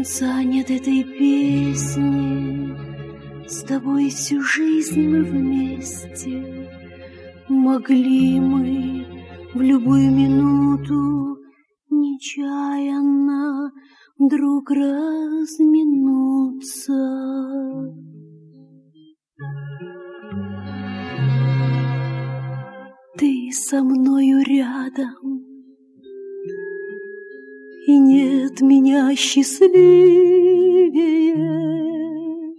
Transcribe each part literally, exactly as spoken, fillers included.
занят этой песней, с тобой всю жизнь мы вместе. Могли мы в любую минуту нечаянно вдруг разминуться. Ты со мною рядом, и нет меня счастливее.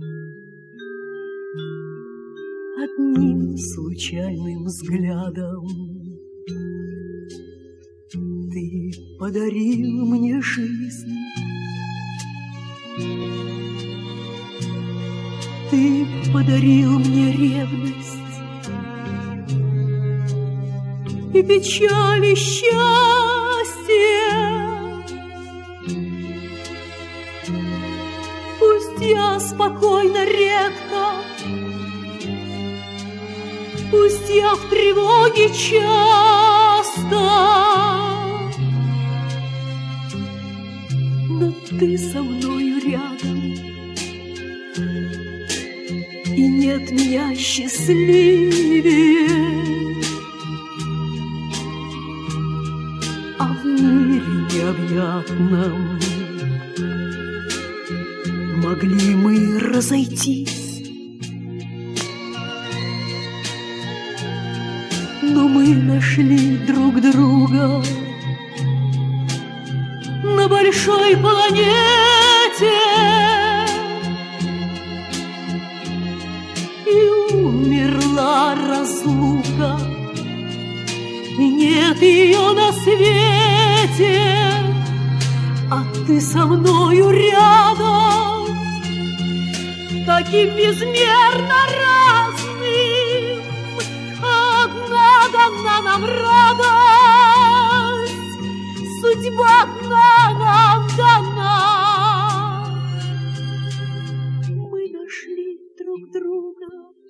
Одним случайным взглядом ты подарил мне жизнь. Ты подарил мне ревность и печаль, и счастье. Пусть я спокойно редко, пусть я в тревоге часто, но ты со мною рядом, и нет меня счастливее. А в мире необъятном могли мы разойтись, но мы нашли друг друга на большой планете. И умерла разлука, и нет ее на свете, а ты со мною рядом, таким безмерно разным. Одна дана нам радость, судьба одна нам дана. Мы нашли друг друга.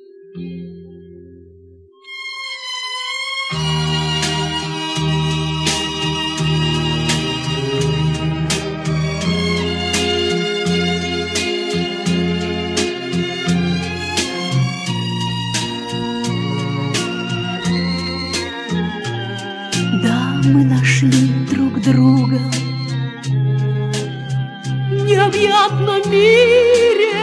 Мы нашли друг друга в необъятном мире.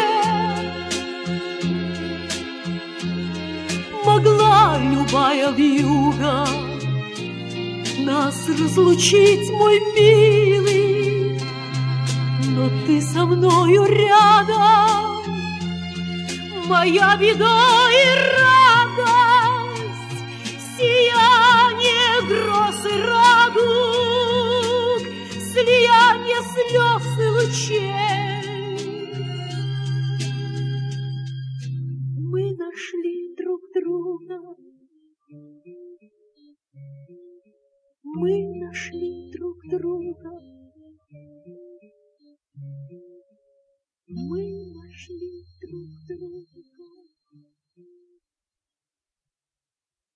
Могла любая вьюга нас разлучить, мой милый, но ты со мною рядом, моя беда и радость, сияние гроз и радуг, слияние слез и лучей. Мы нашли друг друга, мы нашли друг друга.